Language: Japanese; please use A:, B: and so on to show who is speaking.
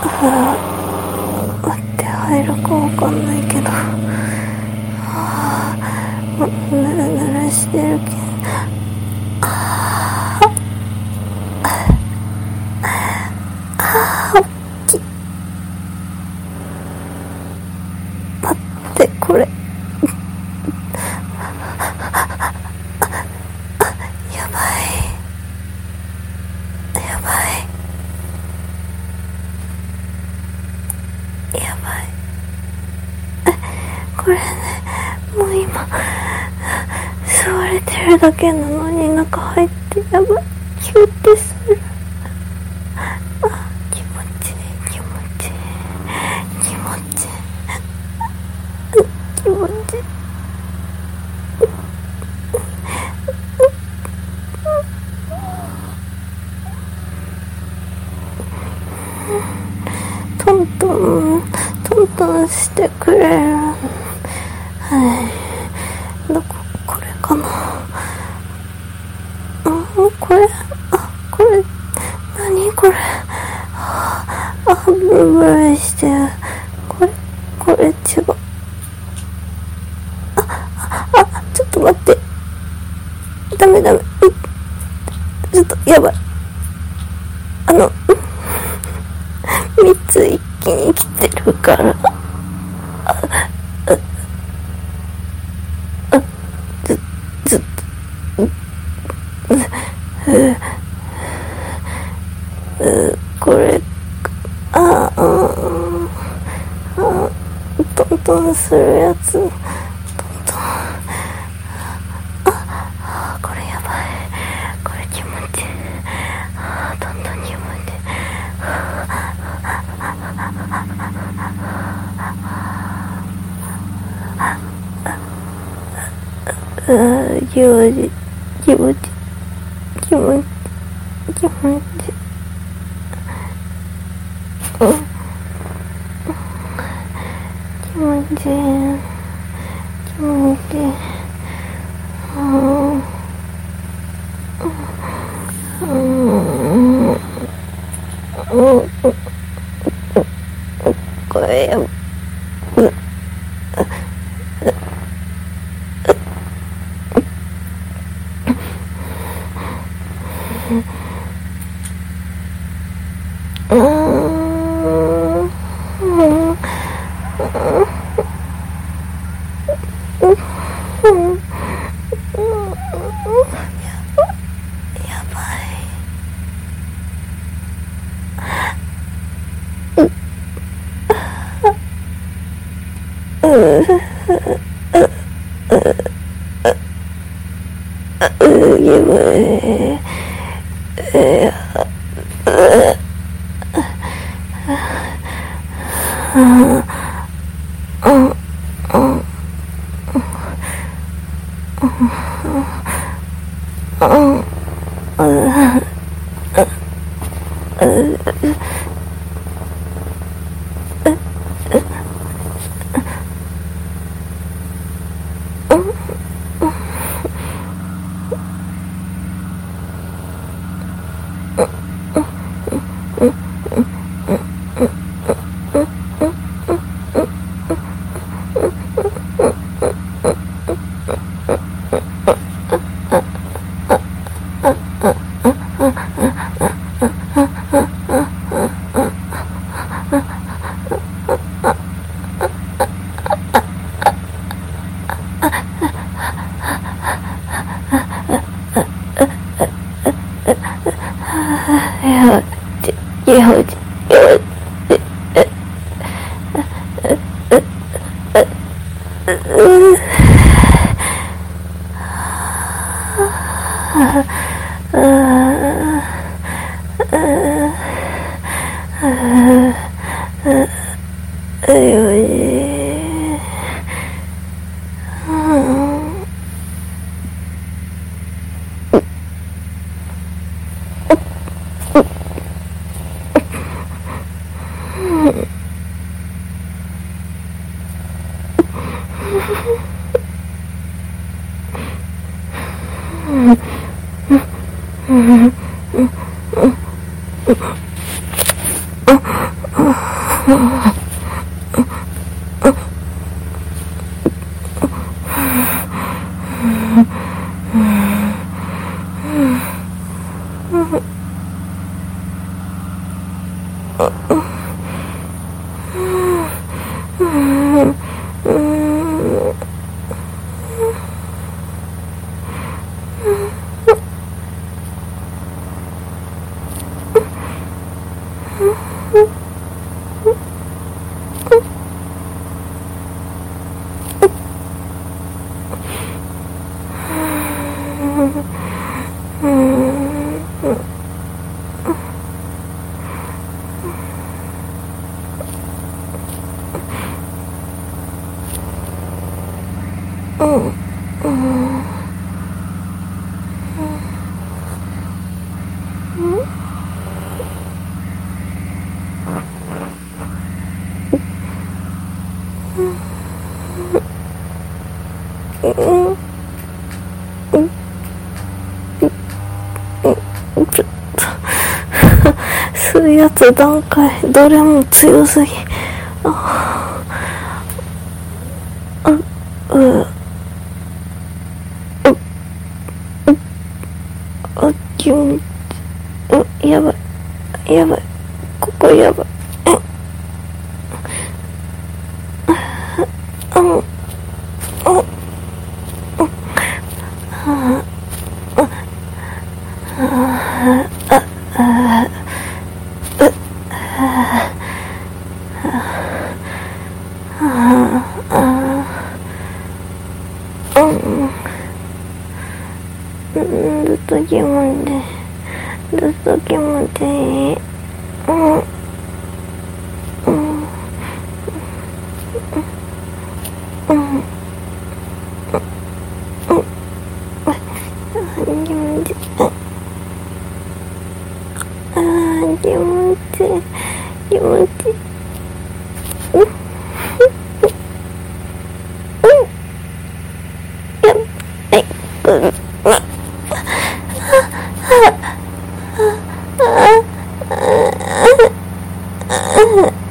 A: 待って、入るかわかんないけど、ぬるぬるしてるけど、待ってこれやばいこれね、もう今座れてるだけなのに中入ってやばい、キュッてする。気持ちいいトントンしてくれる。どこ、これかな。これ何これ。ブルブルしてる。これ違う。ちょっと待って。ダメ。ちょっとやばい。3つ一気に来てるから。ずっとこれトントンするやつ、これやばい、これ気持ちいい。トントン気持ちいい。気持ちこれやばい。 水圧段階どれも強すぎ。気持ちやばいやばい、ここやばい。ずっと気持ちいい。ずっと気持ちいい。気持ちいい。気持ちいい。やばい。